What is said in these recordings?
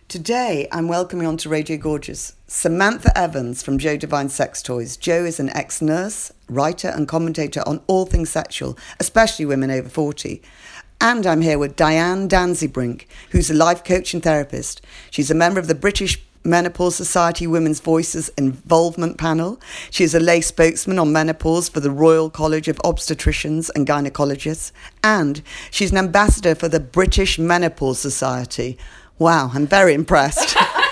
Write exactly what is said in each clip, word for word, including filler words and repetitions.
Today, I'm welcoming onto Radio Gorgeous Samantha Evans from Jo Divine Sex Toys. Jo is an ex-nurse, writer and commentator on all things sexual, especially women over forty. And I'm here with Diane Danzebrink, who's a life coach and therapist. She's a member of the British Menopause Society Women's Voices Involvement Panel. She is a lay spokesman on menopause for the Royal College of Obstetricians and Gynecologists. And she's an ambassador for the British Menopause Society. Wow, I'm very impressed.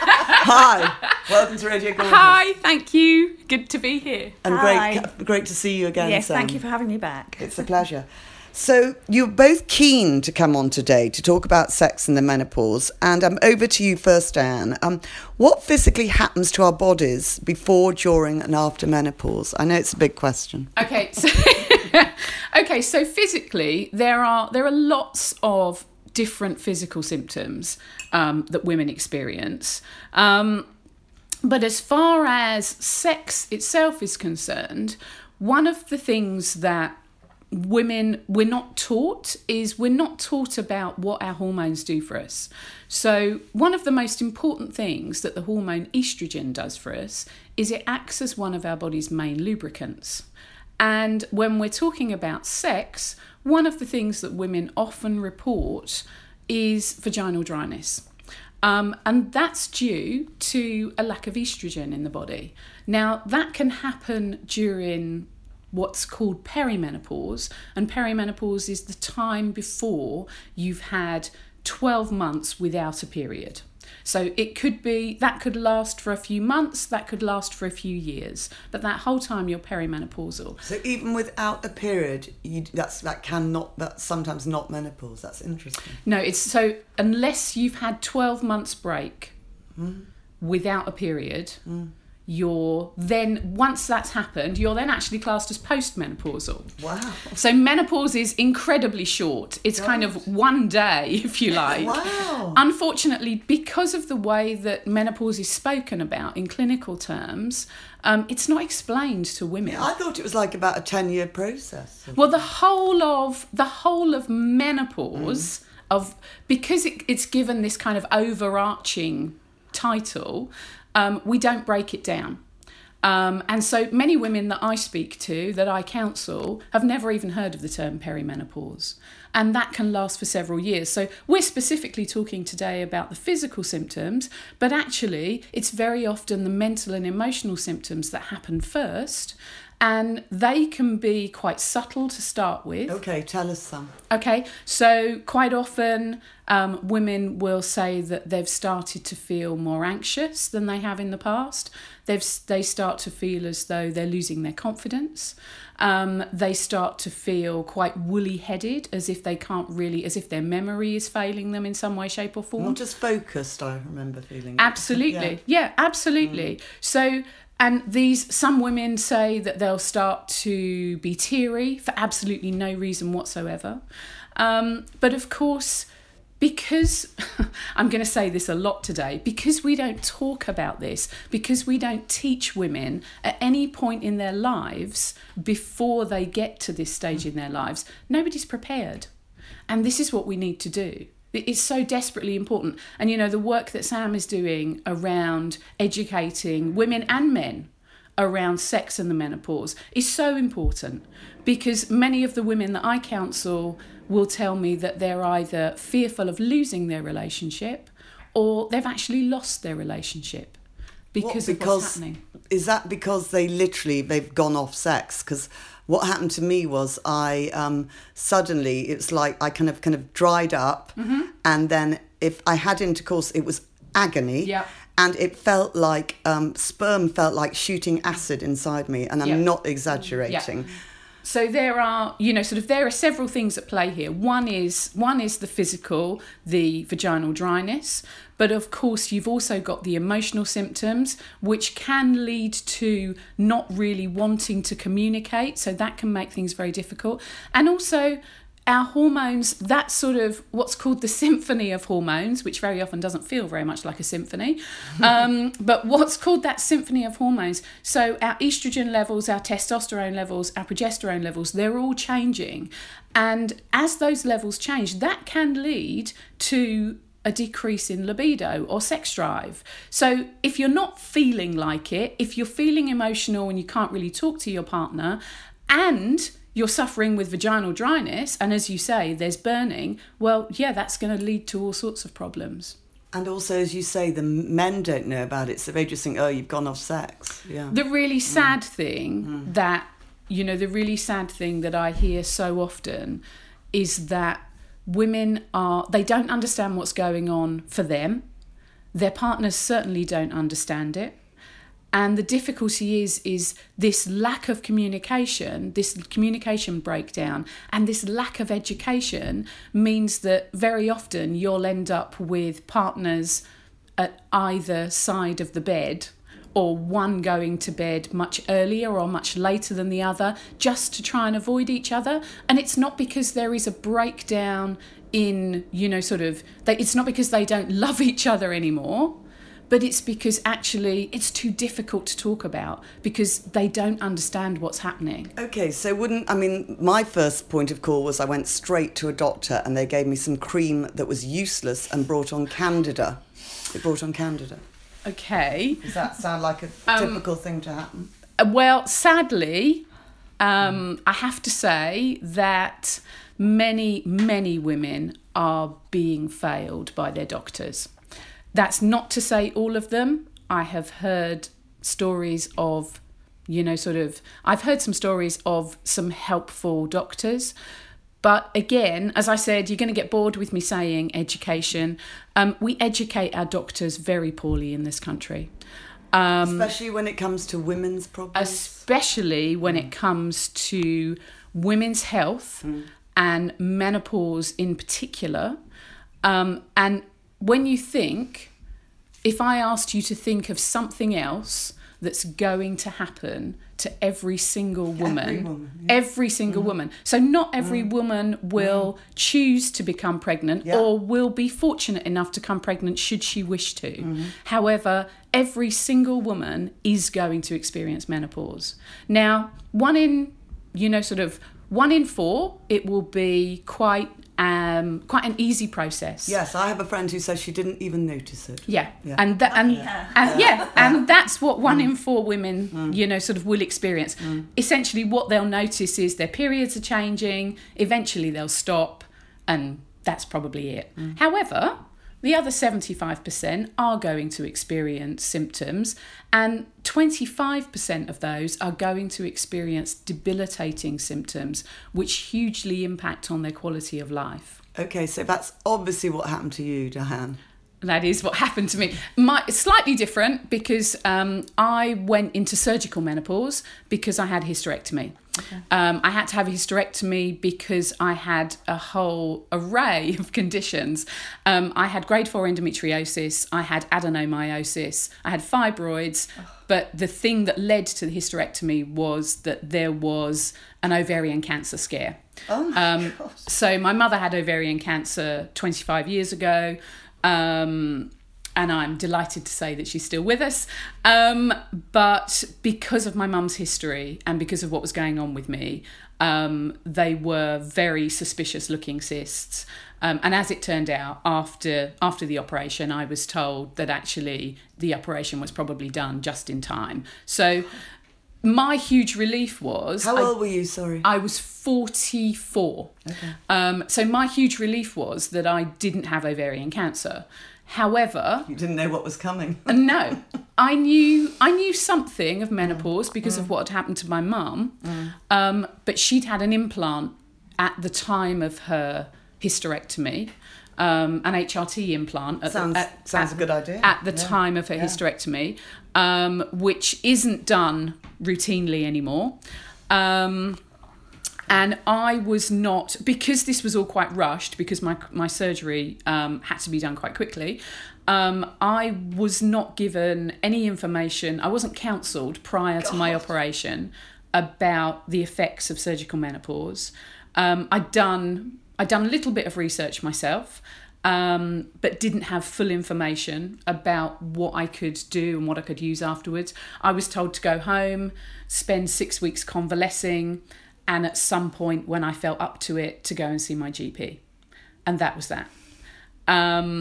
Hi, welcome to Radio Gorgeous. Hi, thank you. Good to be here. And Hi. great, great to see you again, Yes, Sam. thank you for having me back. It's a pleasure. So you're both keen to come on today to talk about sex and the menopause. And I'm over to you first, Diane. Um, what physically happens to our bodies before, during and after menopause? I know it's a big question. Okay, so okay, so physically there are there are lots of different physical symptoms um, that women experience. Um, but as far as sex itself is concerned, one of the things that women we're not taught is we're not taught about what our hormones do for us. So one of the most important things that the hormone estrogen does for us is it acts as one of our body's main lubricants. And when we're talking about sex, one of the things that women often report is vaginal dryness. Um, and that's due to a lack of estrogen in the body. Now, that can happen during what's called perimenopause, and perimenopause is the time before you've had twelve months without a period. So it could be, that could last for a few months, that could last for a few years, but that whole time you're perimenopausal. So even without a period, you, that's that cannot that's sometimes not menopause. That's interesting. No, it's so unless you've had twelve months break Mm. without a period, Mm. you're then, once that's happened, you're then actually classed as postmenopausal. Wow. So menopause is incredibly short. It's kind of one day, if you like. Wow. Unfortunately, because of the way that menopause is spoken about in clinical terms, um, it's not explained to women. Yeah, I thought it was like about a ten-year process. Well, the whole of the whole of menopause, mm. of because it, it's given this kind of overarching title, um, we don't break it down. Um, and so many women that I speak to, that I counsel, have never even heard of the term perimenopause. And that can last for several years. So we're specifically talking today about the physical symptoms, but actually it's very often the mental and emotional symptoms that happen first. And they can be quite subtle to start with. Okay, tell us some. Okay, so quite often um, women will say that they've started to feel more anxious than they have in the past. They've they start to feel as though they're losing their confidence. Um, they start to feel quite woolly-headed, as if they can't really, as if their memory is failing them in some way, shape or form. Not just focused, I remember feeling. Absolutely, yeah, yeah absolutely. Mm. So. And these, some women say that they'll start to be teary for absolutely no reason whatsoever. Um, but of course, because, I'm going to say this a lot today, because we don't talk about this, because we don't teach women at any point in their lives before they get to this stage in their lives, nobody's prepared. And this is what we need to do. It's so desperately important. And, you know, the work that Sam is doing around educating women and men around sex and the menopause is so important, because many of the women that I counsel will tell me that they're either fearful of losing their relationship or they've actually lost their relationship because, what, because of what's happening. Is that because they literally, they've gone off sex? Because what happened to me was I um, suddenly, it's like I kind of kind of dried up, mm-hmm. and then if I had intercourse, it was agony. Yeah. And it felt like um, sperm felt like shooting acid inside me, and I'm yeah. not exaggerating. Yeah. So there are, you know, sort of there are several things at play here. One is one is the physical, the vaginal dryness, but of course you've also got the emotional symptoms, which can lead to not really wanting to communicate. So that can make things very difficult. And also our hormones, that sort of what's called the symphony of hormones, which very often doesn't feel very much like a symphony, um, but what's called that symphony of hormones. So our estrogen levels, our testosterone levels, our progesterone levels, they're all changing. And as those levels change, that can lead to a decrease in libido or sex drive. So if you're not feeling like it, if you're feeling emotional and you can't really talk to your partner, and you're suffering with vaginal dryness, and as you say, there's burning, well, yeah, that's going to lead to all sorts of problems. And also, as you say, the men don't know about it, so they just think, oh, you've gone off sex. Yeah. The really sad mm. thing mm. that, you know, the really sad thing that I hear so often is that women are, they don't understand what's going on for them. Their partners certainly don't understand it. And the difficulty is, is this lack of communication, this communication breakdown, and this lack of education means that very often you'll end up with partners at either side of the bed, or one going to bed much earlier or much later than the other, just to try and avoid each other. And it's not because there is a breakdown in, you know, sort of, they, it's not because they don't love each other anymore, but it's because actually it's too difficult to talk about because they don't understand what's happening. Okay, so wouldn't, I mean, my first point of call was I went straight to a doctor and they gave me some cream that was useless and brought on candida. It brought on candida. Okay. Does that sound like a um, typical thing to happen? Well, sadly, um, mm. I have to say that many, many women are being failed by their doctors. That's not to say all of them. I have heard stories of, you know, sort of, I've heard some stories of some helpful doctors. But again, as I said, you're going to get bored with me saying education. Um, we educate our doctors very poorly in this country. Um, especially when it comes to women's problems. Especially when mm. it comes to women's health mm. and menopause in particular. Um, and when you think, if I asked you to think of something else that's going to happen to every single woman, every, woman, yeah. every single mm. woman. So not every mm. woman will mm. choose to become pregnant yeah. or will be fortunate enough to become pregnant should she wish to. Mm-hmm. Um, every single woman is going to experience menopause. Now, one in, you know, sort of one in four, it will be quite um, quite an easy process. Yes, I have a friend who says she didn't even notice it. Yeah, yeah. and that and yeah. and yeah, yeah. and that's what one mm. in four women, mm. you know, sort of will experience. Mm. Essentially, what they'll notice is their periods are changing. Eventually, they'll stop, and that's probably it. Mm. However, the other seventy-five percent are going to experience symptoms, and twenty-five percent of those are going to experience debilitating symptoms, which hugely impact on their quality of life. Okay, so that's obviously what happened to you, Diane. That is what happened to me. My, it's slightly different because um, I went into surgical menopause because I had hysterectomy. Okay. Um, I had to have a hysterectomy because I had a whole array of conditions. Um, I had grade four endometriosis, I had adenomyosis, I had fibroids, oh. but the thing that led to the hysterectomy was that there was an ovarian cancer scare. Oh my um, gosh. So my mother had ovarian cancer twenty-five years ago. Um, and I'm delighted to say that she's still with us. Um, but because of my mum's history and because of what was going on with me, um, they were very suspicious looking cysts. Um, and as it turned out, after after the operation, I was told that actually the operation was probably done just in time. So my huge relief was... How old I, were you, sorry? I was forty-four. Okay. Um, so my huge relief was that I didn't have ovarian cancer. However... You didn't know what was coming. No. I knew I knew something of menopause because mm. of what had happened to my mum. Mm. Um, but she'd had an implant at the time of her hysterectomy. Um, an H R T implant at sounds, the, at, sounds at, a good idea. at the yeah. time of her yeah. hysterectomy, um, which isn't done routinely anymore. Um, and I was not, because this was all quite rushed, because my my surgery um, had to be done quite quickly, um, I was not given any information, I wasn't counselled prior God. to my operation about the effects of surgical menopause. Um, I'd done... I'd done a little bit of research myself, um, but didn't have full information about what I could do and what I could use afterwards. I was told to go home, spend six weeks convalescing, and at some point when I felt up to it, to go and see my G P. And that was that. Um,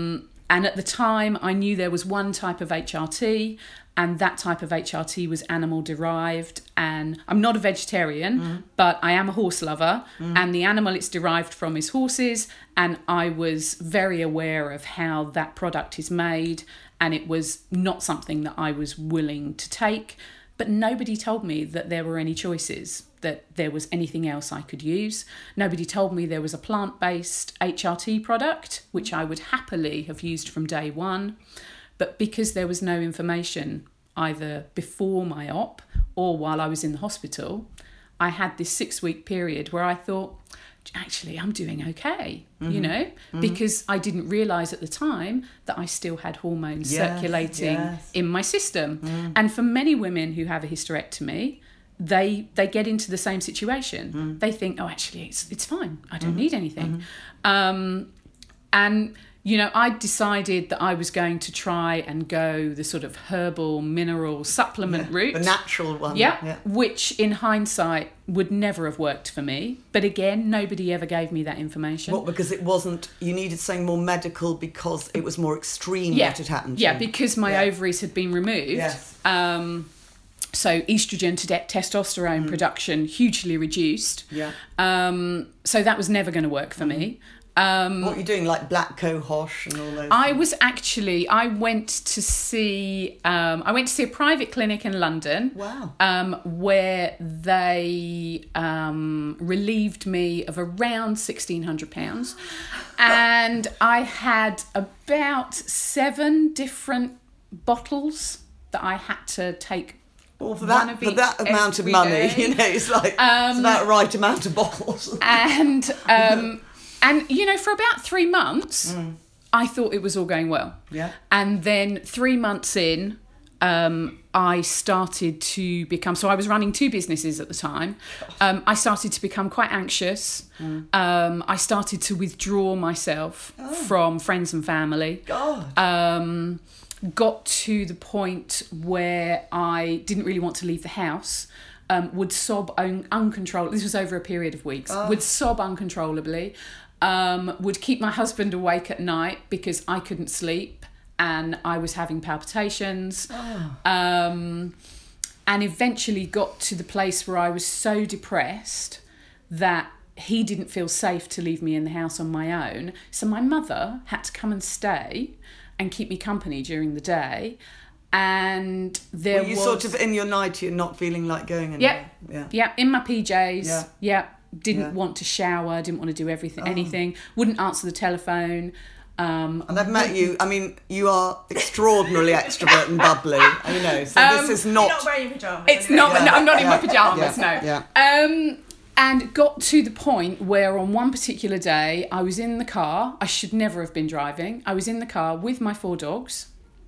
And at the time, I knew there was one type of H R T, and that type of H R T was animal derived. And I'm not a vegetarian, mm. but I am a horse lover, mm. and the animal it's derived from is horses. And I was very aware of how that product is made, and it was not something that I was willing to take. But nobody told me that there were any choices, that there was anything else I could use. Nobody told me there was a plant-based H R T product, which I would happily have used from day one. But because there was no information either before my op or while I was in the hospital, I had this six-week period where I thought, actually, I'm doing okay, mm-hmm. you know, mm-hmm. because I didn't realise at the time that I still had hormones yes, circulating yes. in my system. Mm. And for many women who have a hysterectomy, they they get into the same situation. Mm. They think, oh, actually, it's it's fine. I don't mm-hmm. need anything. Mm-hmm. Um, and you know, I decided that I was going to try and go the sort of herbal mineral supplement yeah, route. The natural one. Yeah, yeah. Which in hindsight would never have worked for me. But again, nobody ever gave me that information. What, because it wasn't, you needed something more medical because it was more extreme yeah. what had happened to Yeah, you. because my yeah. ovaries had been removed. Yes. Um, so estrogen to de- testosterone mm. production hugely reduced. Yeah. Um, so that was never going to work for mm. me. Um, what were you doing, like black cohosh and all those I things? was actually, I went to see, um, I went to see a private clinic in London. Wow. Um, where they um, relieved me of around sixteen hundred pounds. And I had about seven different bottles that I had to take. Well, for that, for that amount of money, day. you know, it's like, um, it's about the right amount of bottles. And... Um, And, you know, for about three months, mm. I thought it was all going well. Yeah. And then three months in, um, I started to become... So I was running two businesses at the time. Um, I started to become quite anxious. Mm. Um, I started to withdraw myself oh. from friends and family. God. Um, got to the point where I didn't really want to leave the house. Um, would sob un- uncontrollably. This was over a period of weeks. Oh. Would sob uncontrollably. Um, would keep my husband awake at night because I couldn't sleep and I was having palpitations. Oh. Um, and eventually got to the place where I was so depressed that he didn't feel safe to leave me in the house on my own. So my mother had to come and stay and keep me company during the day. And there Were you was... sort of in your nightie and not feeling like going anywhere? Yeah, yeah, yeah, in my P Js. Yeah. yeah. Didn't Yeah. want to shower, didn't want to do everything, Oh. anything. Wouldn't answer the telephone. Um, And I've met you, I mean, you are extraordinarily extrovert and bubbly, you know, so Um, this is You're not... not wearing your pyjamas. it's anyway. not. Yeah. No, I'm not in my Yeah. pajamas. Yeah. No. Yeah. Um, and got to the point where on one particular day I was in the car. I should never have been driving. I was in the car with my four dogs.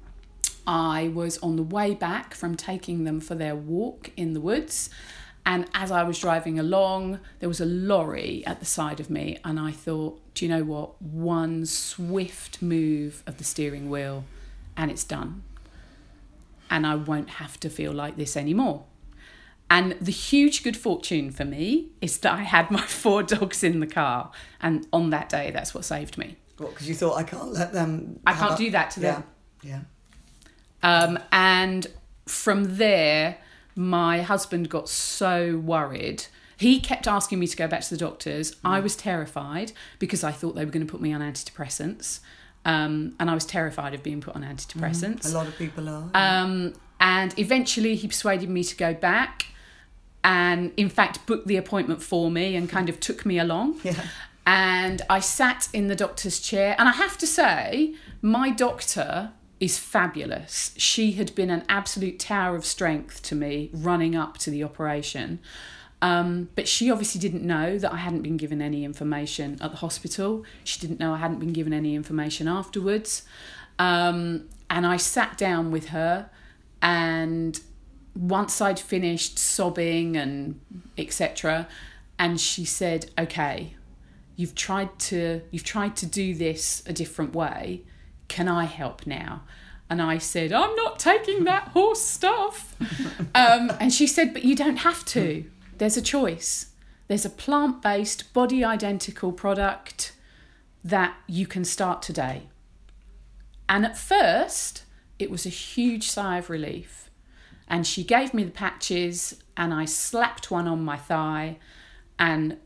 I was on the way back from taking them for their walk in the woods. And as I was driving along, there was a lorry at the side of me. And I thought, do you know what? One swift move of the steering wheel and it's done. And I won't have to feel like this anymore. And the huge good fortune for me is that I had my four dogs in the car. And on that day, that's what saved me. What, because you thought, I can't let them... I have can't a- do that to yeah. them. Yeah. Um, and from there, my husband got so worried. He kept asking me to go back to the doctors. Mm. I was terrified because I thought they were going to put me on antidepressants. Um, and I was terrified of being put on antidepressants. Mm. A lot of people are. Um, and eventually he persuaded me to go back and, in fact, booked the appointment for me and kind of took me along. Yeah. And I sat in the doctor's chair. And I have to say, my doctor... is fabulous. She had been an absolute tower of strength to me running up to the operation. Um, but she obviously didn't know that I hadn't been given any information at the hospital. She didn't know I hadn't been given any information afterwards. Um, and I sat down with her, and once I'd finished sobbing and et cetera, and she said, "Okay, you've tried to you've tried to do this a different way. Can I help now?" And I said, "I'm not taking that horse stuff." um, and she said, "But you don't have to. There's a choice. There's a plant-based, body-identical product that you can start today." And at first, it was a huge sigh of relief. And she gave me the patches, and I slapped one on my thigh, and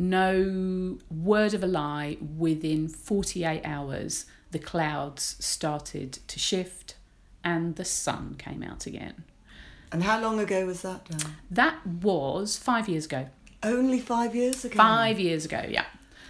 no word of a lie, within forty-eight hours, the clouds started to shift and the sun came out again. And how long ago was that, Dan? That was five years ago. Only five years ago? Five years ago, yeah.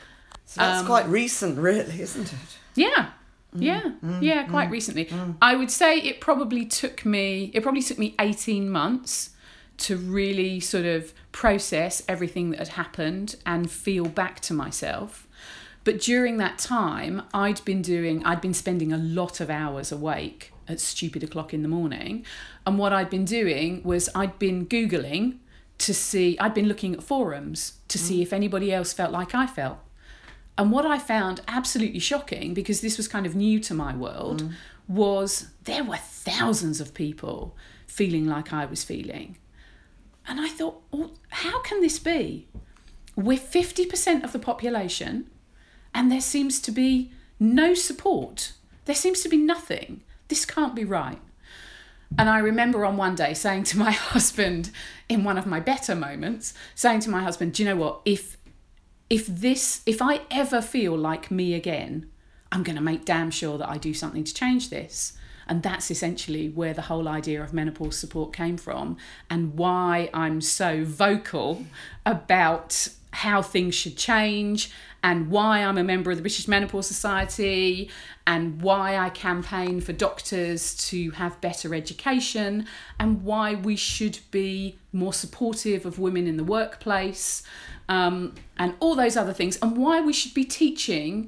So that's Um, quite recent, really, isn't it? Yeah. Yeah, mm, yeah, quite mm, recently. Mm. I would say it probably took me, it probably took me eighteen months to really sort of process everything that had happened and feel back to myself. But during that time, I'd been doing, I'd been spending a lot of hours awake at stupid o'clock in the morning. And what I'd been doing was I'd been Googling to see, I'd been looking at forums to see if anybody else felt like I felt. And what I found absolutely shocking, because this was kind of new to my world, mm. was there were thousands of people feeling like I was feeling. And I thought, well, how can this be? We're fifty percent of the population and there seems to be no support. There seems to be nothing. This can't be right. And I remember on one day saying to my husband, in one of my better moments, saying to my husband, do you know what, if If this, if I ever feel like me again, I'm going to make damn sure that I do something to change this. And that's essentially where the whole idea of menopause support came from, and why I'm so vocal about how things should change, and why I'm a member of the British Menopause Society, and why I campaign for doctors to have better education, and why we should be more supportive of women in the workplace, um, and all those other things, and why we should be teaching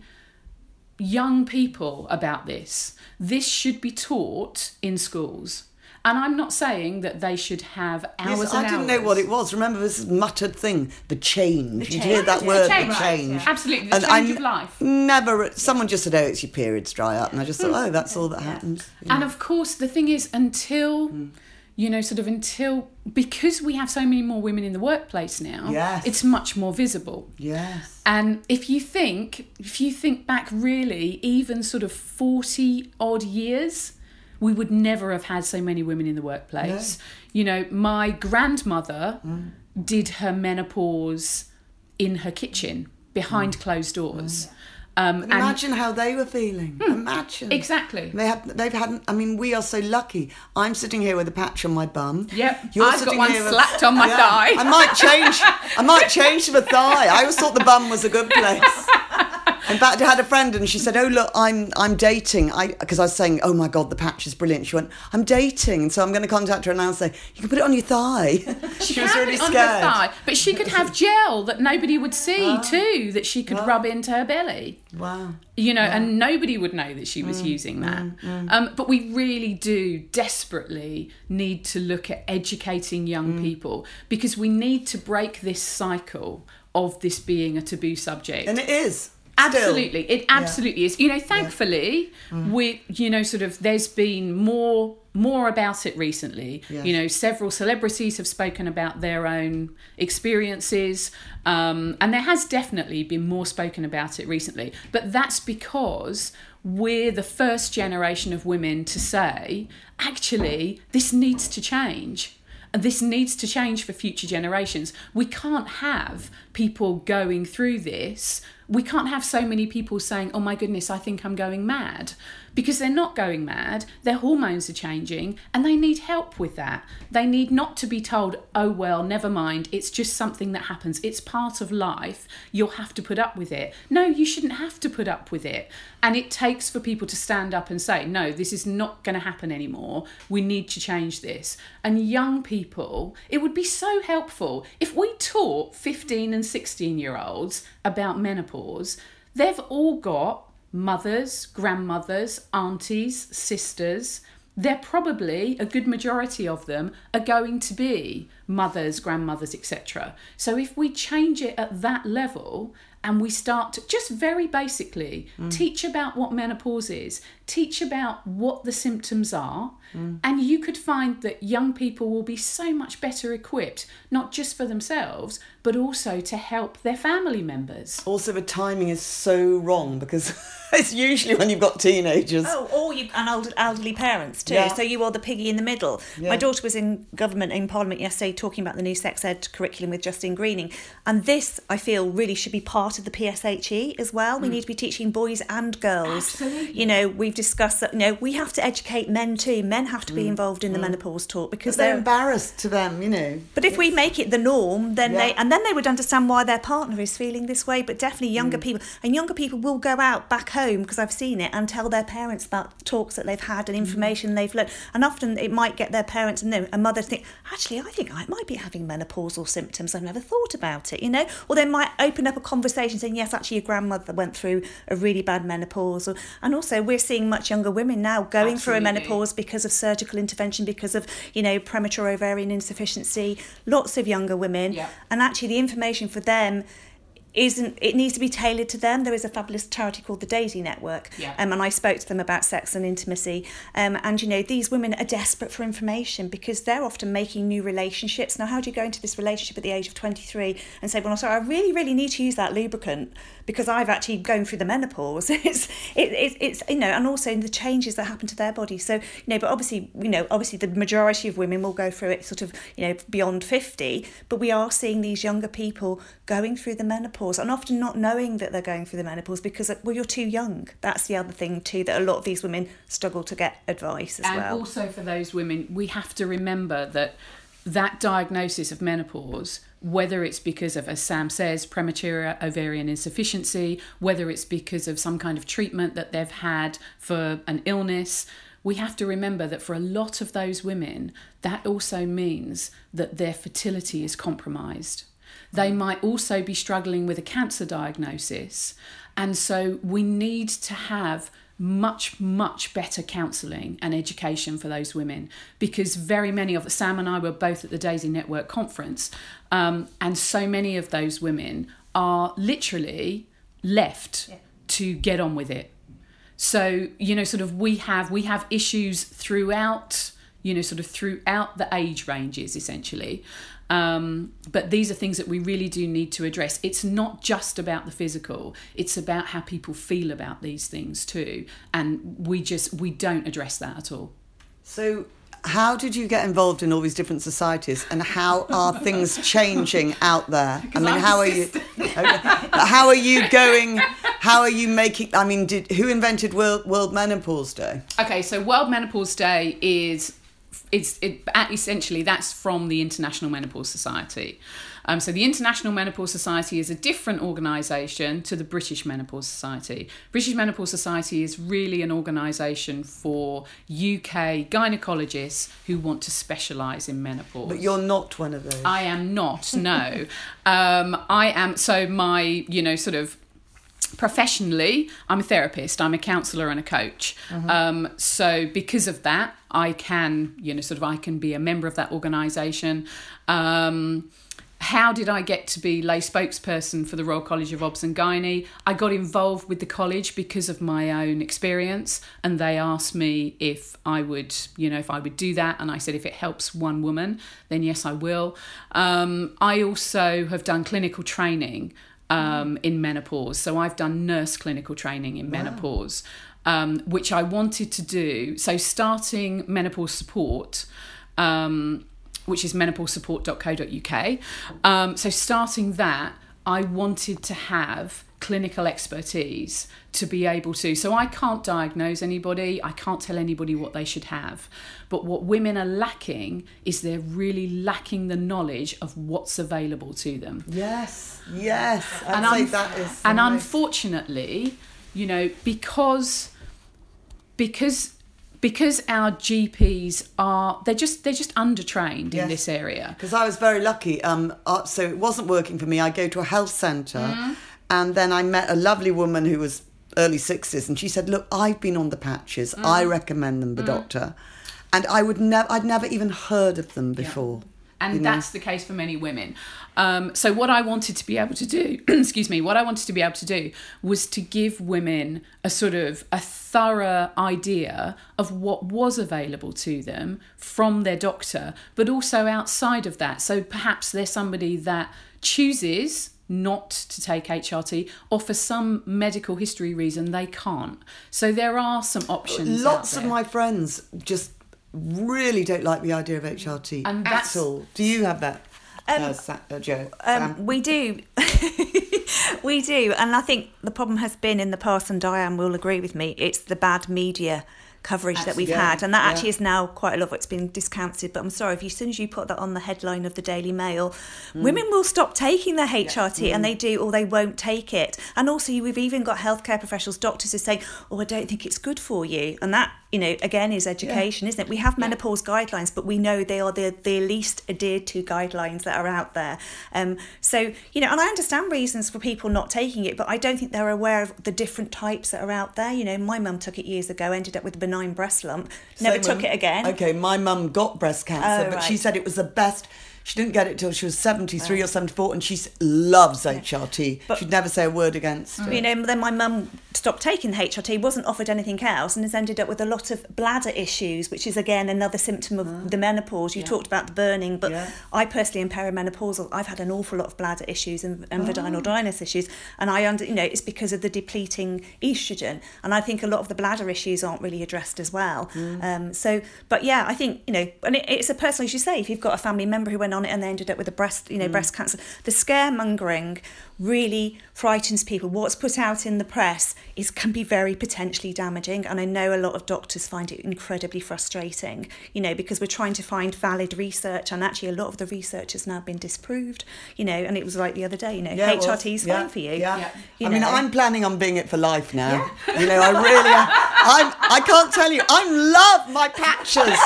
young people about this. This should be taught in schools. And I'm not saying that they should have hours yes, and I didn't hours. know what it was. Remember this muttered thing, the change. The You'd change. hear that The word, change. the change. Right, yeah. Absolutely, the and change I of life. Never, someone just said, oh, it's your periods dry up. And I just thought, oh, that's all that happens. Yeah. And of course, the thing is, until, mm. you know, sort of until, because we have so many more women in the workplace now, yes. it's much more visible. Yes. And if you think, if you think back really, even sort of forty odd years, we would never have had so many women in the workplace. No. You know, my grandmother mm. did her menopause in her kitchen, behind mm. closed doors. Mm. Um, and imagine and, how they were feeling. Hmm, imagine. Exactly. They have, they've had, I mean, we are so lucky. I'm sitting here with a patch on my bum. Yep. You're I've sitting got one here slapped with, on my yeah, thigh. I might change, I might change to the thigh. I always thought the bum was a good place. In fact, I had a friend and she said, oh, look, I'm I'm dating. I Because I was saying, oh, my God, the patch is brilliant. She went, I'm dating. And so I'm going to contact her and I'll say, you can put it on your thigh. She, she was can really put it scared. On her thigh, but she could have gel that nobody would see oh. too, that she could wow. rub into her belly. Wow. You know, wow. and nobody would know that she was mm, using that. Mm, mm. Um, but we really do desperately need to look at educating young mm. people, because we need to break this cycle of this being a taboo subject. And it is. Absolutely. Still. It absolutely yeah. is. You know, thankfully, yeah. mm. we, you know, sort of, there's been more more about it recently. Yes. You know, several celebrities have spoken about their own experiences, um, and there has definitely been more spoken about it recently. But that's because we're the first generation of women to say, actually, this needs to change. And this needs to change for future generations. We can't have people going through this. We can't have so many people saying, oh my goodness, I think I'm going mad. Because they're not going mad, their hormones are changing, and they need help with that. They need not to be told, oh well, never mind, it's just something that happens. It's part of life. You'll have to put up with it. No, you shouldn't have to put up with it. And it takes for people to stand up and say, no, this is not going to happen anymore. We need to change this. And young people, it would be so helpful if we taught fifteen and sixteen year olds about menopause. They've all got mothers, grandmothers, aunties, sisters. They're probably, a good majority of them, are going to be mothers, grandmothers, et cetera. So if we change it at that level and we start to just very basically Mm. teach about what menopause is, teach about what the symptoms are, Mm. and you could find that young people will be so much better equipped, not just for themselves, but also to help their family members. Also, the timing is so wrong because it's usually when you've got teenagers. Oh, or you and old, elderly parents too. Yeah. So you are the piggy in the middle. Yeah. My daughter was in government in Parliament yesterday talking about the new sex ed curriculum with Justine Greening, and this I feel really should be part of the P S H E as well. We need to be teaching boys and girls. Absolutely. You know, we've discussed that. You know, we have to educate men too. Men have to be involved in the menopause talk because But they're they're. embarrassed to them, you know. But if we make it the norm, then Yeah. they and then they would understand why their partner is feeling this way. But definitely younger people and younger people will go out back home, because I've seen it, and tell their parents about talks that they've had and information they've learned. And often it might get their parents and no, a mother think, actually, I think I might be having menopausal symptoms. I've never thought about it, you know. Or they might open up a conversation saying, yes, actually, your grandmother went through a really bad menopause. Or, and also, we're seeing much younger women now going through a Absolutely. menopause because of surgical intervention, because of, you know, premature ovarian insufficiency. Lots of younger women. Yeah. And actually, the information for them isn't, it needs to be tailored to them. There is a fabulous charity called the Daisy Network, Yeah. um, and I spoke to them about sex and intimacy, um, and you know, these women are desperate for information because they're often making new relationships. Now, how do you go into this relationship at the age of twenty-three and say, well, I'm sorry, I really really need to use that lubricant because I've actually gone through the menopause. it's it, it, it's you know, and also the changes that happen to their body. So you know, but obviously, you know, obviously the majority of women will go through it sort of, you know, beyond fifty, but we are seeing these younger people going through the menopause and often not knowing that they're going through the menopause because, well, you're too young. That's the other thing too, that a lot of these women struggle to get advice as And well. also for those women, we have to remember that that diagnosis of menopause, whether it's because of, as Sam says, premature ovarian insufficiency, whether it's because of some kind of treatment that they've had for an illness, we have to remember that for a lot of those women, that also means that their fertility is compromised. They might also be struggling with a cancer diagnosis. And so we need to have much, much better counselling and education for those women, because very many of Sam and I were both at the Daisy Network conference, um, and so many of those women are literally left Yeah. to get on with it. So, you know, sort of we have we have issues throughout, you know, sort of throughout the age ranges, essentially. Um, but these are things that we really do need to address. It's not just about the physical, it's about how people feel about these things too. And we just, we don't address that at all. So how did you get involved in all these different societies, and how are things changing out there? I mean, I'm how are you? Okay. How are you going? How are you making? I mean, did who invented World World Menopause Day? Okay, so World Menopause Day is it's it essentially that's from the International Menopause Society. Um, so the International Menopause Society is a different organisation to the British Menopause Society. British Menopause Society is really an organisation for U K gynecologists who want to specialise in menopause. But you're not one of those. I am not, no. um, I am, so my, you know, sort of professionally, I'm a therapist, I'm a counsellor and a coach. Mm-hmm. Um, so because of that, I can, you know, sort of, I can be a member of that organisation. Um, how did I get to be lay spokesperson for the Royal College of Obs and Gynae? I got involved with the college because of my own experience, and they asked me if I would, you know, if I would do that. And I said, if it helps one woman, then yes, I will. Um, I also have done clinical training um, in menopause. So I've done nurse clinical training in wow. menopause, um, which I wanted to do. So starting menopause support, um, which is menopause support dot co dot uk. Um, so starting that, I wanted to have clinical expertise to be able to, so I can't diagnose anybody, I can't tell anybody what they should have, but what women are lacking is they're really lacking the knowledge of what's available to them. Yes, yes, I'd and say un- that is and nice. Unfortunately, you know, because because because our G Ps are they're just they're just undertrained Yes. in this area. Because I was very lucky. Um, uh, so it wasn't working for me. I go to a health centre, mm. and then I met a lovely woman who was early sixties, and she said, "Look, I've been on the patches. Mm. I recommend them, the mm. doctor." And I would never, I'd never even heard of them before. Yeah. And you know. that's the case for many women. Um, so what I wanted to be able to do, excuse me, what I wanted to be able to do was to give women a sort of a thorough idea of what was available to them from their doctor, but also outside of that. So perhaps they're somebody that chooses not to take H R T, or for some medical history reason they can't. So there are some options. Lots out of there. my friends just really don't like the idea of H R T And at that's- all. Do you have that, Um, uh, Sa- uh, Joe? Um, Sam? we do. We do. And I think the problem has been in the past, and Diane will agree with me, it's the bad media coverage that we've Absolutely. had, and that Yeah. actually is now quite a lot of it's been discounted. But I'm sorry, if you, as soon as you put that on the headline of the Daily Mail, Mm. women will stop taking their H R T, and they do, or they won't take it. And also, we've even got healthcare professionals, doctors, who say, "Oh, I don't think it's good for you," and that, you know, again, is education, isn't it? We have menopause guidelines, but we know they are the the least adhered to guidelines that are out there. Um, so, you know, and I understand reasons for people not taking it, but I don't think they're aware of the different types that are out there. You know, my mum took it years ago, ended up with a benign breast lump, never Same took with- it again. Okay, my mum got breast cancer, Oh, but she right. said it was the best. She didn't get it till she was seventy-three or seventy-four, and she s- loves H R T. But- She'd never say a word against it. You know, then my mum stopped taking the H R T, wasn't offered anything else, and has ended up with a lot of bladder issues, which is again another symptom of the menopause. You talked about the burning, but Yeah. I personally am perimenopausal. I've had an awful lot of bladder issues and, and Oh. vaginal dryness issues, and I under, you know, it's because of the depleting estrogen, and I think a lot of the bladder issues aren't really addressed as well. Mm. Um, so, but yeah, I think, you know, and it, it's a personal, as you say, if you've got a family member who went on it and they ended up with a breast, you know, Mm. breast cancer, the scaremongering really frightens people. What's put out in the press is can be very potentially damaging, and I know a lot of doctors find it incredibly frustrating, you know, because we're trying to find valid research, and actually a lot of the research has now been disproved, you know, and it was like the other day, you know, Yeah, it H R was. T is Yeah, fine for you. Yeah. Yeah. You I mean, know. I'm planning on being it for life now. You know, I really am. I'm, I can't tell you, I love my patches.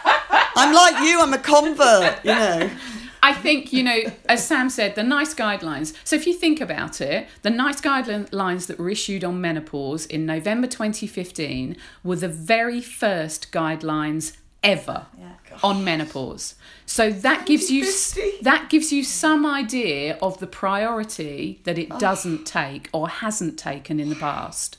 I'm like you, I'm a convert, you know. I think, you know, as Sam said, the NICE guidelines. So if you think about it, the NICE guidelines that were issued on menopause in November twenty fifteen were the very first guidelines ever on menopause. So that gives you that gives you some idea of the priority that it doesn't take or hasn't taken in the past.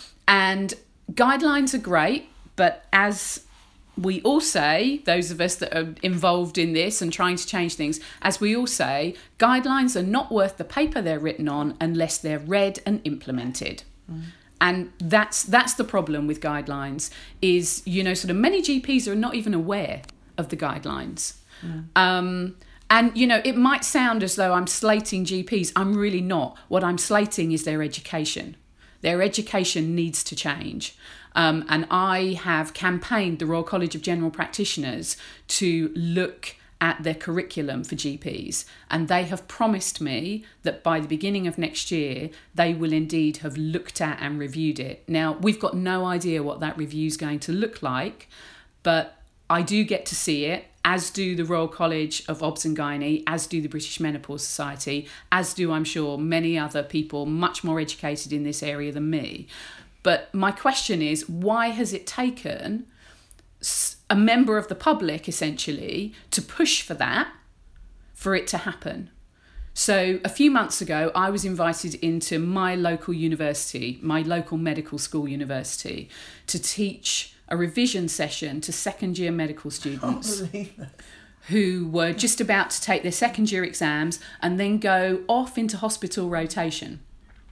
And guidelines are great, but as we all say, those of us that are involved in this and trying to change things, as we all say, guidelines are not worth the paper they're written on unless they're read and implemented. Mm. And that's that's the problem with guidelines is, you know, sort of many G Ps are not even aware of the guidelines. Mm. Um, and, you know, it might sound as though I'm slating G Ps. I'm really not. What I'm slating is their education. Their education needs to change. Um, and I have campaigned the Royal College of General Practitioners to look at their curriculum for G Ps. And they have promised me that by the beginning of next year, they will indeed have looked at and reviewed it. Now, we've got no idea what that review is going to look like, but I do get to see it, as do the Royal College of Obs and Gynae, as do the British Menopause Society, as do, I'm sure, many other people much more educated in this area than me. But my question is, why has it taken a member of the public, essentially, to push for that, for it to happen? So a few months ago, I was invited into my local university, my local medical school university, to teach a revision session to second year medical students who were just about to take their second year exams and then go off into hospital rotation.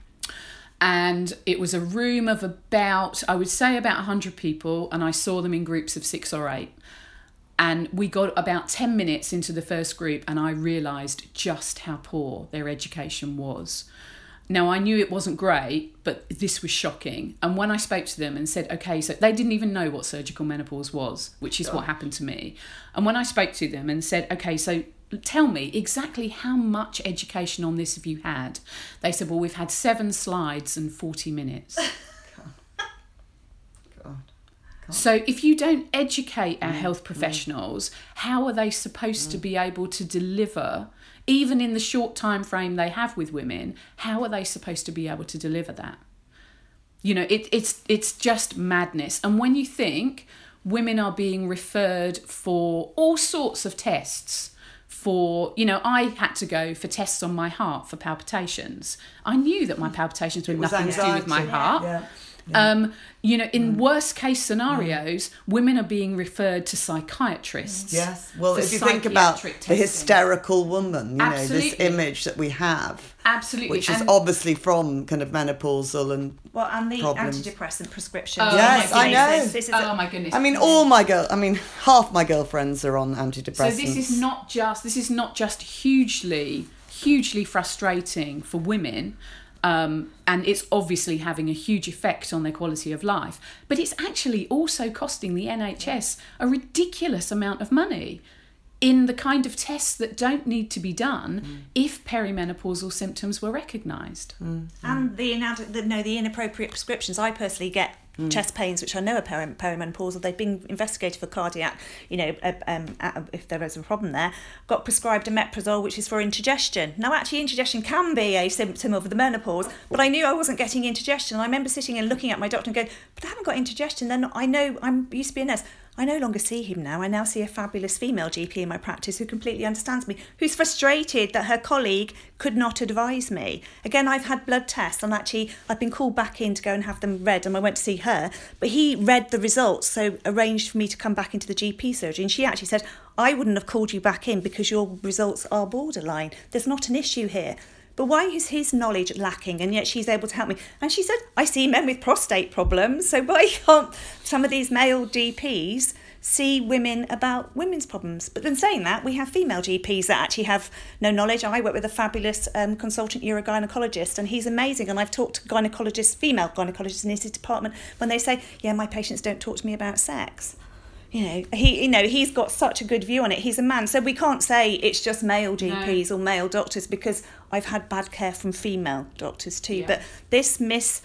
And it was a room of about, I would say about one hundred people, and I saw them in groups of six or eight. And we got about ten minutes into the first group and I realised just how poor their education was. Now, I knew it wasn't great, but this was shocking. And when I spoke to them and said, okay, so they didn't even know what surgical menopause was, which is oh. what happened to me. And when I spoke to them and said, okay, so tell me exactly how much education on this have you had? They said, well, we've had seven slides and forty minutes. God. God. So if you don't educate our mm. health professionals, mm. how are they supposed mm. to be able to deliver, even in the short time frame they have with women, how are they supposed to be able to deliver that? You know, it, it's it's just madness. And when you think women are being referred for all sorts of tests, for, you know, I had to go for tests on my heart for palpitations. I knew that my palpitations were nothing to do with my heart. Yeah. Yeah. Um, you know, in mm. worst case scenarios, mm. women are being referred to psychiatrists. Yes. Well, if you think about testing. the hysterical woman, you Absolutely. know, this image that we have. Absolutely. Which is and, obviously from kind of menopausal and Well, and the problems. antidepressant prescriptions. Oh, yes, I know. This, this is oh, a, my goodness. I mean, all my girl. I mean, half my girlfriends are on antidepressants. So this is not just this is not just hugely, hugely frustrating for women. Um, and it's obviously having a huge effect on their quality of life. But it's actually also costing the N H S a ridiculous amount of money in the kind of tests that don't need to be done mm. if perimenopausal symptoms were recognised. Mm. And the, inad- the, no, the inappropriate prescriptions. I personally get mm. chest pains, which I know are peri- perimenopausal. They've been investigated for cardiac, you know, uh, um, uh, if there is a problem there. Got prescribed omeprazole, which is for indigestion. Now, actually, indigestion can be a symptom of the menopause, but I knew I wasn't getting indigestion. And I remember sitting and looking at my doctor and going, but I haven't got indigestion. Then I know, I used to be a nurse. I no longer see him now. I now see a fabulous female G P in my practice who completely understands me, who's frustrated that her colleague could not advise me. Again, I've had blood tests and actually I've been called back in to go and have them read, and I went to see her, but he read the results, so arranged for me to come back into the G P surgery, and she actually said, I wouldn't have called you back in because your results are borderline. There's not an issue here. But why is his knowledge lacking, and yet she's able to help me? And she said, I see men with prostate problems, so why can't some of these male G Ps see women about women's problems? But then saying that, we have female G Ps that actually have no knowledge. I work with a fabulous um, consultant urogynecologist, and he's amazing. And I've talked to gynecologists, female gynecologists in his department, when they say, yeah, my patients don't talk to me about sex. You know, he, you know, he's got such a good view on it. He's a man. So we can't say it's just male G Ps no. or male doctors, because I've had bad care from female doctors too. Yeah. But this mis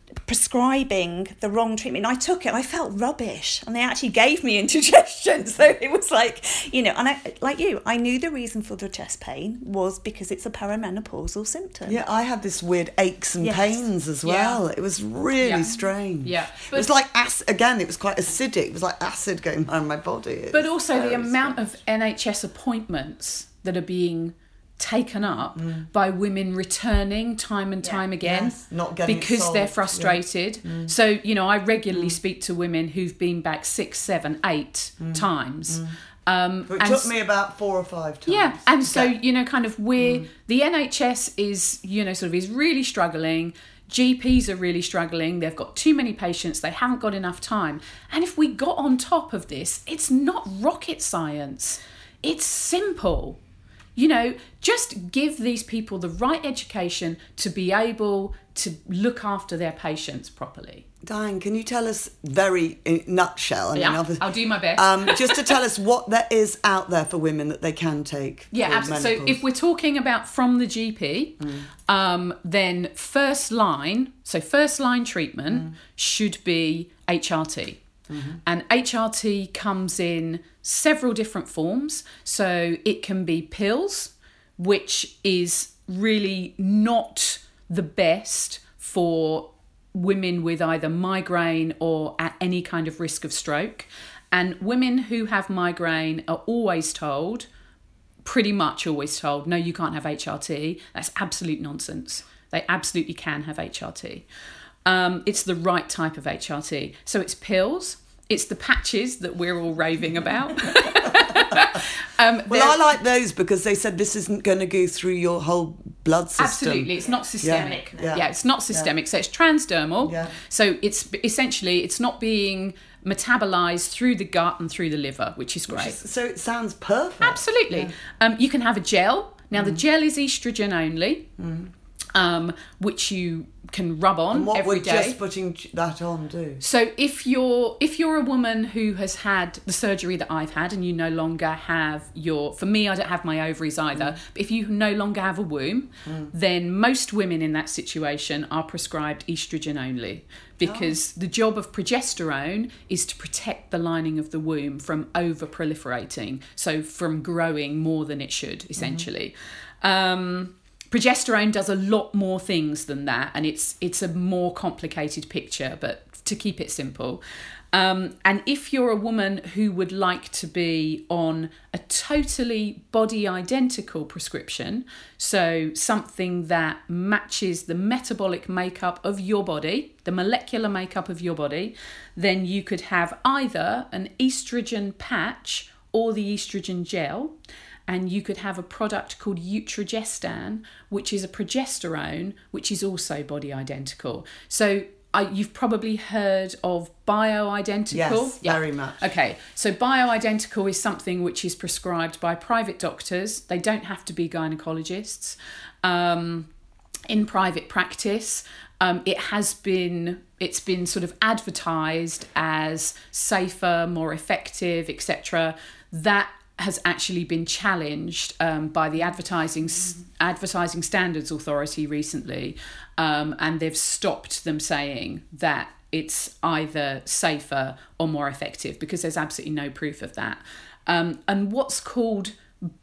prescribing the wrong treatment, I took it, I felt rubbish, and they actually gave me indigestion. So it was like, you know, and I, like you, I knew the reason for the chest pain was because it's a perimenopausal symptom. Yeah, I had this weird aches and yes. pains as well. Yeah. It was really yeah. strange. Yeah, but it was like acid, again, it was quite acidic. It was like acid going around my body. It but also the amount strange. of N H S appointments that are being taken up mm. by women returning time and yeah. time again yes. Not getting because solved. they're frustrated. Yeah. Mm. So, you know, I regularly mm. speak to women who've been back six, seven, eight mm. times. Mm. Um, it took me about four or five times. Yeah, and so, yeah. you know, kind of we're, mm. the N H S is, you know, sort of is really struggling. G Ps are really struggling. They've got too many patients. They haven't got enough time. And if we got on top of this, it's not rocket science. It's simple. You know, just give these people the right education to be able to look after their patients properly. Diane, can you tell us very in nutshell? I yeah, mean, I'll do my best. Um, just to tell us what there is out there for women that they can take. Yeah, absolutely. So if we're talking about from the G P, mm. um, then first line, so first line treatment mm. should be H R T. Mm-hmm. And H R T comes in several different forms. So it can be pills, which is really not the best for women with either migraine or at any kind of risk of stroke. And women who have migraine are always told, pretty much always told, no, you can't have H R T. That's absolute nonsense. They absolutely can have H R T. Um, it's the right type of H R T. So it's pills. It's the patches that we're all raving about. um, well, I like those because they said this isn't going to go through your whole blood system. Absolutely. It's not systemic. Yeah, yeah. yeah it's not systemic. Yeah. So it's transdermal. Yeah. So it's essentially, it's not being metabolized through the gut and through the liver, which is great. Which is, so it sounds perfect. Absolutely. Yeah. Um, you can have a gel. Now, mm. the gel is estrogen only. Mm. Um, which you can rub on and what every would day. Just putting that on do? So if you're if you're a woman who has had the surgery that I've had and you no longer have your, for me I don't have my ovaries either, mm. but if you no longer have a womb, mm. then most women in that situation are prescribed estrogen only, because oh. the job of progesterone is to protect the lining of the womb from over proliferating, so from growing more than it should, essentially. Mm. Um, Progesterone does a lot more things than that, and it's it's a more complicated picture, but to keep it simple. Um, and if you're a woman who would like to be on a totally body identical prescription, so something that matches the metabolic makeup of your body, the molecular makeup of your body, then you could have either an estrogen patch or the estrogen gel. And you could have a product called Utrogestan, which is a progesterone, which is also body identical. So I, you've probably heard of bioidentical. Yes, yeah. Very much. Okay, so bioidentical is something which is prescribed by private doctors. They don't have to be gynecologists. Um, in private practice, um, it has been it's been sort of advertised as safer, more effective, et cetera. That has actually been challenged um, by the Advertising mm. Advertising Standards Authority recently, um, and they've stopped them saying that it's either safer or more effective because there's absolutely no proof of that. Um, and what's called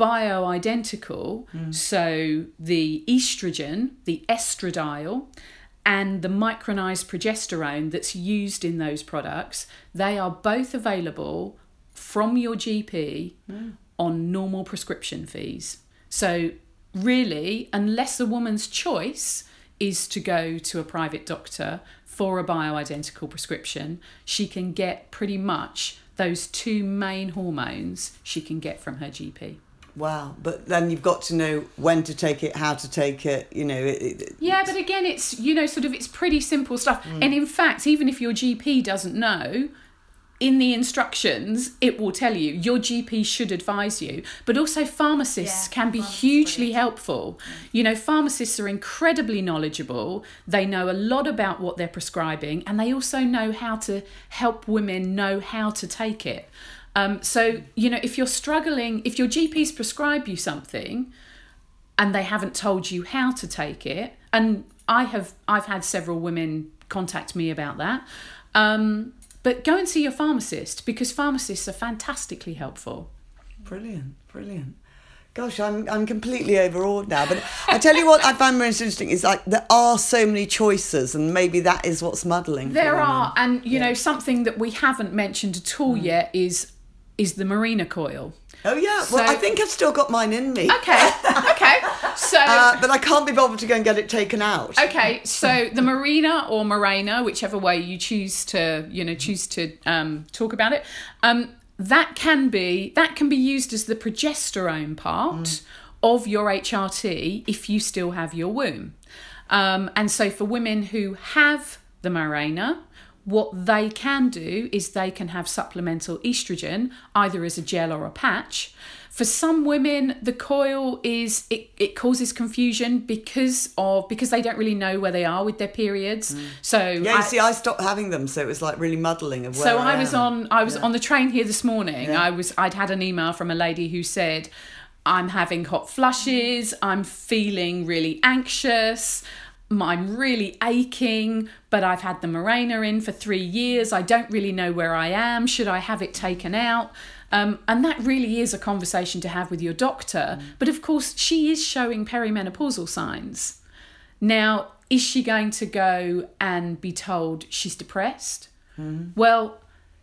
bioidentical, mm. so the estrogen, the estradiol, and the micronized progesterone that's used in those products, they are both available from your G P mm. on normal prescription fees. So really, unless a woman's choice is to go to a private doctor for a bioidentical prescription, she can get pretty much those two main hormones she can get from her G P. Wow, but then you've got to know when to take it, how to take it, you know. It, it, yeah, but again, it's, you know, sort of, it's pretty simple stuff. Mm. And in fact, even if your G P doesn't know, in the instructions, it will tell you. Your G P should advise you. But also pharmacists yeah, can be hugely helpful. Mm. You know, pharmacists are incredibly knowledgeable. They know a lot about what they're prescribing, and they also know how to help women know how to take it. Um, so, you know, if you're struggling, if your G P's prescribe you something and they haven't told you how to take it, and I have, I've had several women contact me about that, um, but go and see your pharmacist, because pharmacists are fantastically helpful. Brilliant, brilliant. Gosh, I'm I'm completely overawed now. But I tell you what I find most interesting is, like, there are so many choices, and maybe that is what's muddling. There are, and you yeah. know, something that we haven't mentioned at all mm. yet is is the Mirena coil. Oh yeah, well, so, I think I've still got mine in me. Okay, okay. So, uh, but I can't be bothered to go and get it taken out. Okay, so the Mirena or Mirena, whichever way you choose to, you know, choose to um, talk about it, um, that can be that can be used as the progesterone part mm. of your H R T if you still have your womb. Um, and so for women who have the Mirena, what they can do is they can have supplemental estrogen, either as a gel or a patch. For some women, the coil is it, it causes confusion because of because they don't really know where they are with their periods. Mm. So yeah, you I, see, I stopped having them, so it was like really muddling of where So I, I was am. on I was yeah. on the train here this morning. Yeah. I was I'd had an email from a lady who said, I'm having hot flushes, I'm feeling really anxious, I'm really aching, but I've had the Mirena in for three years. I don't really know where I am. Should I have it taken out? Um, and that really is a conversation to have with your doctor. Mm. But of course, she is showing perimenopausal signs. Now, is she going to go and be told she's depressed? Mm. Well,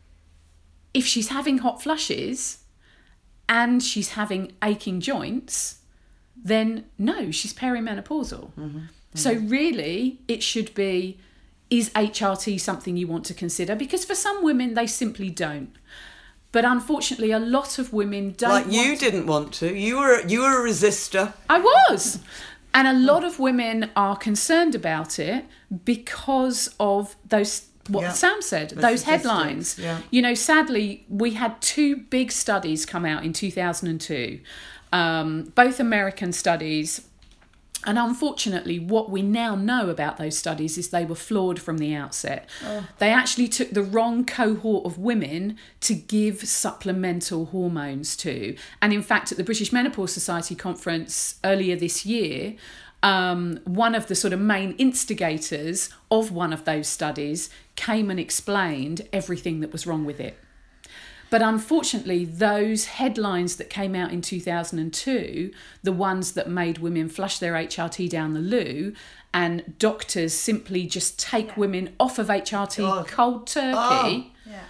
if she's having hot flushes and she's having aching joints, then no, she's perimenopausal. Mm-hmm. So really, it should be, is H R T something you want to consider? Because for some women, they simply don't. But unfortunately, a lot of women don't. Like you want didn't to. want to. You were you were a resistor. I was. And a lot of women are concerned about it because of those, what yeah. Sam said, the those headlines. Yeah. You know, sadly, we had two big studies come out in two thousand two, um, both American studies. And unfortunately, what we now know about those studies is they were flawed from the outset. Oh. They actually took the wrong cohort of women to give supplemental hormones to. And in fact, at the British Menopause Society conference earlier this year, um, one of the sort of main instigators of one of those studies came and explained everything that was wrong with it. But unfortunately, those headlines that came out in two thousand two, the ones that made women flush their H R T down the loo, and doctors simply just take yeah. women off of H R T oh. cold turkey, oh. yeah.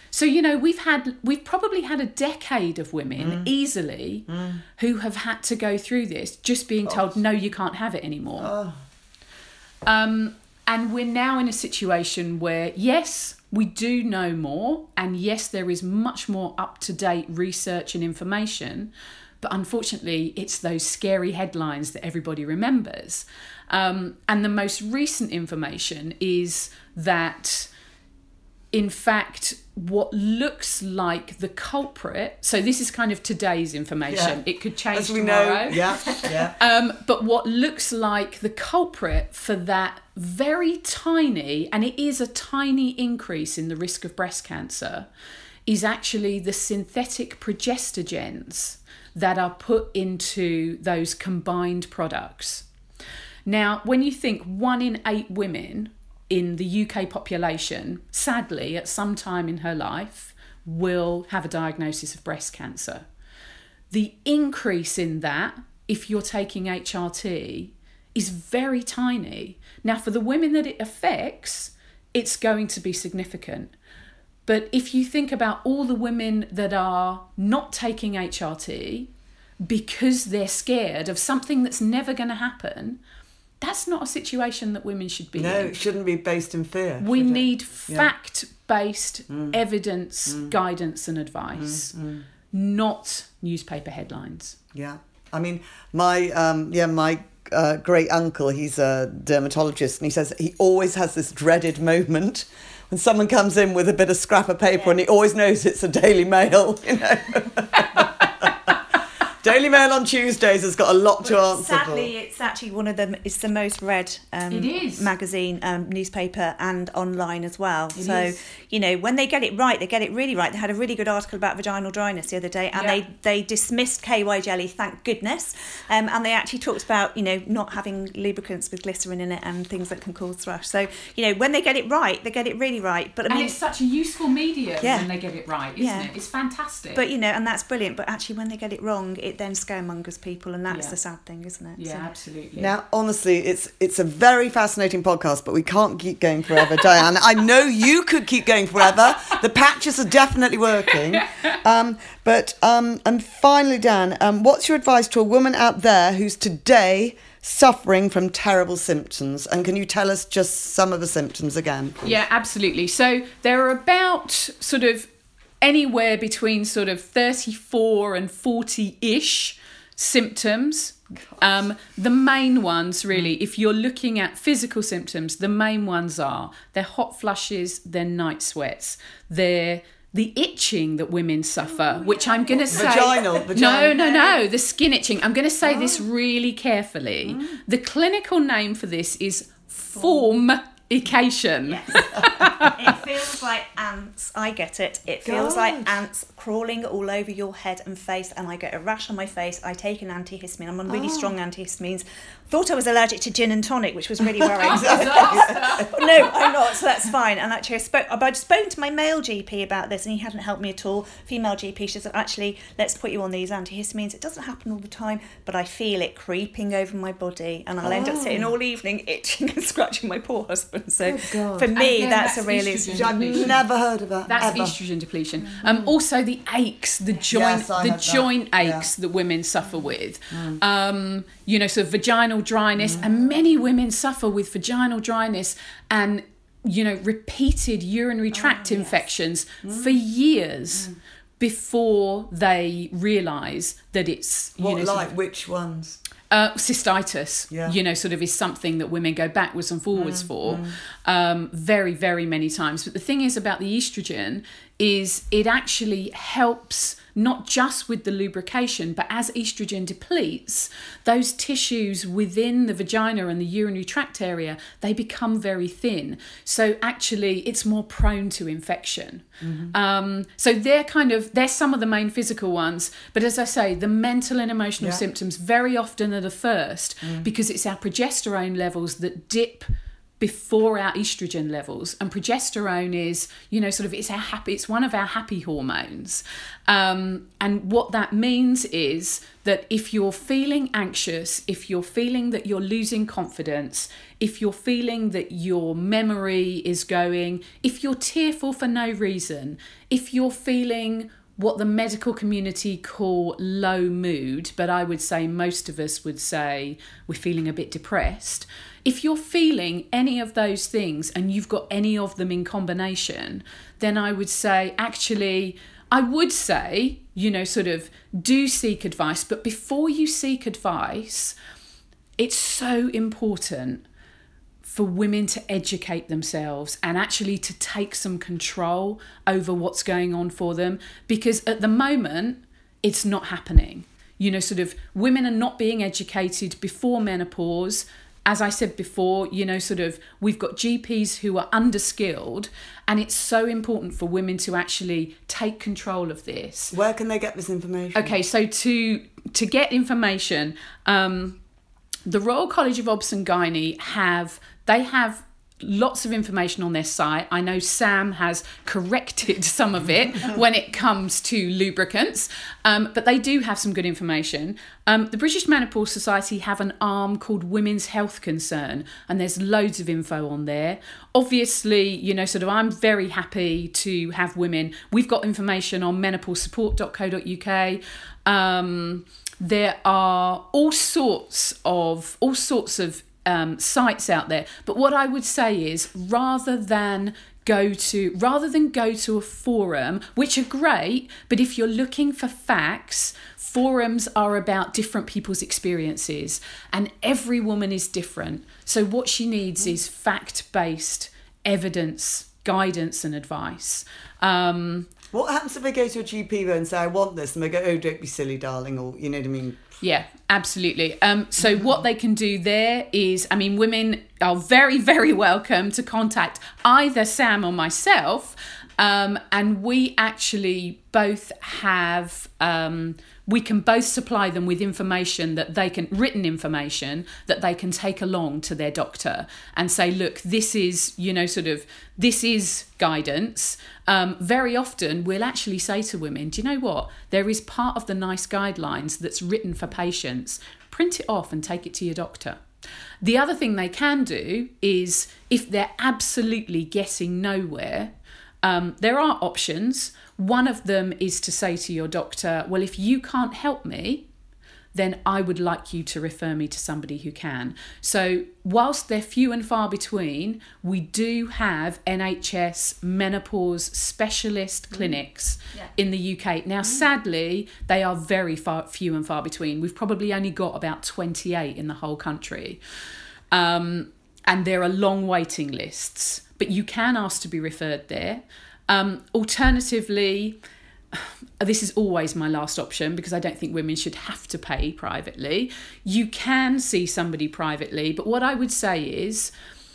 So, you know, we've had, we've probably had a decade of women mm. easily mm. who have had to go through this, just being told, oh. no, you can't have it anymore. Oh. Um, and we're now in a situation where, yes, we do know more, and yes, there is much more up-to-date research and information, but unfortunately, it's those scary headlines that everybody remembers. Um, and the most recent information is that, in fact, what looks like the culprit, so this is kind of today's information, yeah. it could change As we tomorrow. Know. Yeah, yeah. um, but what looks like the culprit for that very tiny, and it is a tiny increase in the risk of breast cancer, is actually the synthetic progestogens that are put into those combined products. Now, when you think one in eight women in the U K population, sadly, at some time in her life, will have a diagnosis of breast cancer. The increase in that, if you're taking H R T, is very tiny. Now, for the women that it affects, it's going to be significant. But if you think about all the women that are not taking H R T because they're scared of something that's never going to happen, that's not a situation that women should be no, in. No, it shouldn't be based in fear. We need fact-based mm. evidence, mm. guidance and advice, mm. Mm. not newspaper headlines. Yeah. I mean, my um, yeah, my uh, great uncle, he's a dermatologist, and he says he always has this dreaded moment when someone comes in with a bit of scrap of paper, yeah. and he always knows it's a Daily Mail, you know. Daily Mail on Tuesdays has got a lot to answer sadly, for. Sadly, it's actually one of them. It's the most read um, it is. magazine, um, newspaper, and online as well. It so is. you know, when they get it right, they get it really right. They had a really good article about vaginal dryness the other day, and yeah. they they dismissed K Y jelly, thank goodness, um, and they actually talked about you know not having lubricants with glycerin in it and things that can cause thrush. So you know, when they get it right, they get it really right. But I and mean, it's such a useful medium yeah. when they get it right, isn't yeah. it? It's fantastic. But you know, and that's brilliant. But actually, when they get it wrong, it then scaremongers people, and that's yeah. the sad thing, isn't it? Yeah, so. absolutely. Now, honestly, it's it's a very fascinating podcast, but we can't keep going forever, Diane. I know you could keep going forever. The patches are definitely working. Um, but um, and finally, Dan, um, what's your advice to a woman out there who's today suffering from terrible symptoms? And can you tell us just some of the symptoms again, please? Yeah, absolutely. So there are about sort of anywhere between sort of thirty-four and forty-ish symptoms. Um, the main ones, really, if you're looking at physical symptoms, the main ones are they're hot flushes, they're night sweats, they're the itching that women suffer, which I'm going to say... Vaginal, vaginal. No, no, no, the skin itching. I'm going to say oh. this really carefully. Mm. The clinical name for this is formication. Yes. It feels like ants. I get it. It feels God. like ants crawling all over your head and face, and I get a rash on my face. I take an antihistamine. I'm on really oh. strong antihistamines. Thought I was allergic to gin and tonic, which was really worrying. Oh, no, I'm not, so that's fine. And actually, I spoke. I'd spoken to my male G P about this, and he hadn't helped me at all. Female G P, she said, actually, let's put you on these antihistamines. It doesn't happen all the time, but I feel it creeping over my body, and I'll oh. end up sitting all evening itching and scratching my poor husband. So for me, Again, that's, that's a really... I've never heard of that. That's ever. estrogen depletion. Um, also, the aches, the joint, yes, the joint that. aches yeah. that women suffer with. Mm. Um, you know, so vaginal dryness, mm. and many women suffer with vaginal dryness and, you know, repeated urinary tract oh, infections yes. mm. for years. Mm. Before they realise that it's... You what, know, like, sort of, which ones? Uh, cystitis, yeah. you know, sort of is something that women go backwards and forwards mm, for mm. Um, very, very many times. But the thing is about the estrogen is it actually helps not just with the lubrication, but as estrogen depletes, those tissues within the vagina and the urinary tract area, they become very thin. So actually it's more prone to infection. Mm-hmm. Um, so they're kind of, they're some of the main physical ones. But as I say, the mental and emotional yeah. symptoms very often are the first mm. because it's our progesterone levels that dip before our estrogen levels, and progesterone is, you know, sort of it's our happy, it's one of our happy hormones. Um, and what that means is that if you're feeling anxious, if you're feeling that you're losing confidence, if you're feeling that your memory is going, if you're tearful for no reason, if you're feeling what the medical community call low mood, but I would say most of us would say we're feeling a bit depressed. If you're feeling any of those things and you've got any of them in combination, then I would say, actually, I would say, you know, sort of do seek advice. But before you seek advice, it's so important for women to educate themselves and actually to take some control over what's going on for them, because at the moment it's not happening. You know, sort of women are not being educated before menopause. As I said before, you know, sort of we've got G Ps who are underskilled, and it's so important for women to actually take control of this. Where can they get this information? Okay, so to to get information, um, the Royal College of Obs and Gynae have, they have lots of information on their site. I know Sam has corrected some of it when it comes to lubricants, um, but they do have some good information. Um, the British Menopause Society have an arm called Women's Health Concern, and there's loads of info on there. Obviously, you know, sort of I'm very happy to have women. We've got information on menopause support dot co dot uk. Um, there are all sorts of all sorts of Um, sites out there, but what I would say is rather than go to rather than go to a forum, which are great, but if you're looking for facts, forums are about different people's experiences, and every woman is different. So what she needs is fact-based evidence, guidance, and advice. Um, what happens if I go to a G P though and say I want this, and they go, "Oh, don't be silly, darling," or you know what I mean? Yeah, absolutely. Um, so what they can do there is, I mean, women are very, very welcome to contact either Sam or myself. Um, and we actually both have, um, we can both supply them with information that they can, written information that they can take along to their doctor and say, look, this is, you know, sort of, this is guidance. Um, very often we'll actually say to women, do you know what? There is part of the NICE guidelines that's written for patients. Print it off and take it to your doctor. The other thing they can do is, if they're absolutely getting nowhere, Um, there are options. One of them is to say to your doctor, well, if you can't help me, then I would like you to refer me to somebody who can. So whilst they're few and far between, we do have N H S menopause specialist clinics mm. yeah. in the U K. Now, mm. sadly, they are very far, few and far between. We've probably only got about twenty-eight in the whole country. Um, and there are long waiting lists. But you can ask to be referred there. Um, alternatively, this is always my last option because I don't think women should have to pay privately. You can see somebody privately, but what I would say is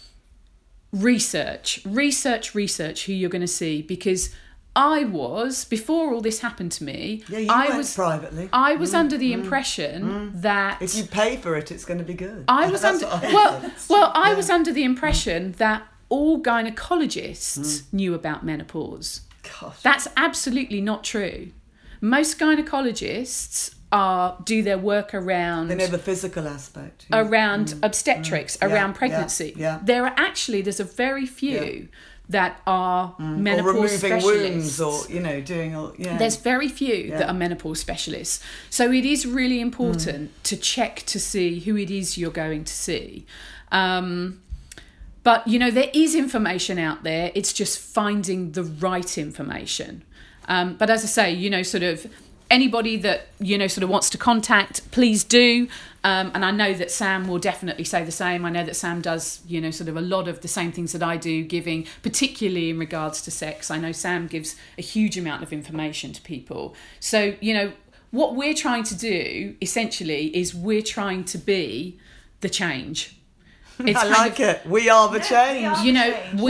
research, research, research who you're going to see, because I was, before all this happened to me, yeah, you I went was privately. I was mm, under the mm, impression mm. that if you pay for it, it's going to be good. I was That's under I well, think. well, I yeah. was under the impression mm. that all gynecologists mm. knew about menopause. Gosh. That's absolutely not true. Most gynecologists are do their work around they know the physical aspect yeah. around mm. obstetrics, mm. around yeah. pregnancy. Yeah. Yeah. There are actually there's a very few yeah. that are mm. menopause or removing specialists. wombs, or you know, doing all. Yeah. There's very few yeah. that are menopause specialists. So it is really important mm. to check to see who it is you're going to see. Um, but you know, there is information out there. It's just finding the right information. Um, but as I say, you know, sort of anybody that, you know, sort of wants to contact, please do. Um, and I know that Sam will definitely say the same. I know that Sam does, you know, sort of a lot of the same things that I do, giving, particularly in regards to sex. I know Sam gives a huge amount of information to people. So, you know, what we're trying to do, essentially, is we're trying to be the change. It's I like of, it. We are the change. we are you know, change. we Woo!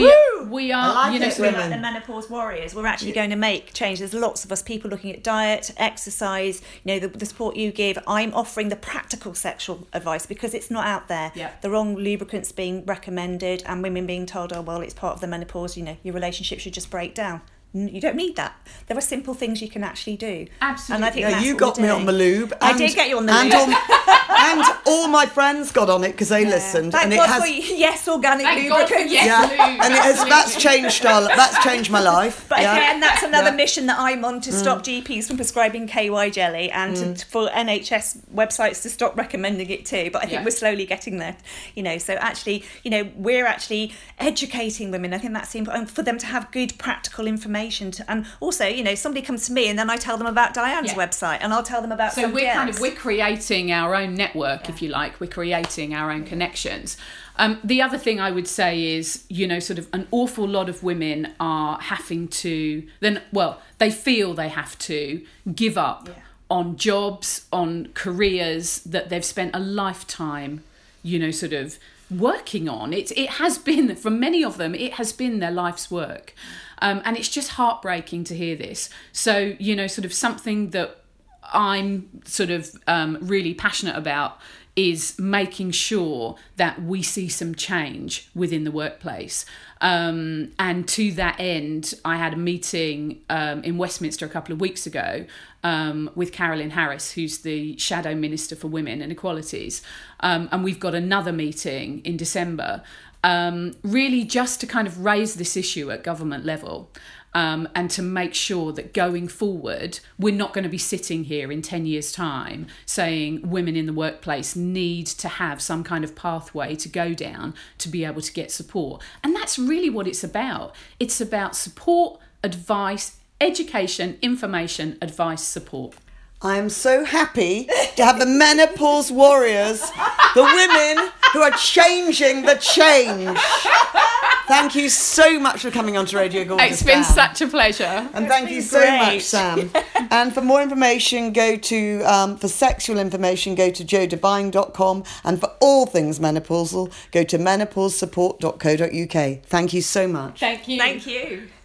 we are, I like you know, it, sort of, We're like the menopause warriors. We're actually going to make change. There's lots of us people looking at diet, exercise, you know, the, the support you give. I'm offering the practical sexual advice because it's not out there. Yeah. The wrong lubricants being recommended and women being told, oh, well, it's part of the menopause, you know, your relationship should just break down. You don't need that. There are simple things you can actually do. Absolutely. And I think Yeah, that's you what got we're me doing. on the lube. I and- did get you on the and lube. All, and all my friends got on it because they listened. Thank and God it has, for you. Yes, organic Thank God for lubricants. yes. yeah, lube, and it has, that's absolutely. changed our, that's changed my life. But yeah. again, that's another Yeah. mission that I'm on to stop G Ps from prescribing K Y jelly and to, for N H S websites to stop recommending it too. But I think Yeah. we're slowly getting there, you know. So actually, you know, we're actually educating women. I think that's important for them to have good practical information. To, and also, you know, somebody comes to me and then I tell them about Diane's Yeah. website and I'll tell them about So somebody we're kind else. of we're creating our own network, if you like. We're creating our own connections. Um, the other thing I would say is, you know, sort of an awful lot of women are having to then, well, they feel they have to give up Yeah. on jobs, on careers that they've spent a lifetime, you know, sort of working on. It it has been, for many of them, it has been their life's work. Um, and it's just heartbreaking to hear this. So, you know, sort of something that I'm sort of um, really passionate about is making sure that we see some change within the workplace. Um, and to that end, I had a meeting um, in Westminster a couple of weeks ago um, with Carolyn Harris, who's the Shadow Minister for Women and Equalities. Um, and we've got another meeting in December, um, really just to kind of raise this issue at government level. Um, and to make sure that going forward, we're not going to be sitting here in ten years' time saying women in the workplace need to have some kind of pathway to go down to be able to get support. And that's really what it's about. It's about support, advice, education, information, advice, support. I am so happy to have the menopause warriors, the women who are changing the change. Thank you so much for coming on to Radio Gorgeous. It's been Sam. such a pleasure. And thank been you so great. much, Sam. And for more information, go to, um, for sexual information, go to joe devine dot com. And for all things menopausal, go to menopause support dot co dot uk. Thank you so much. Thank you. Thank you.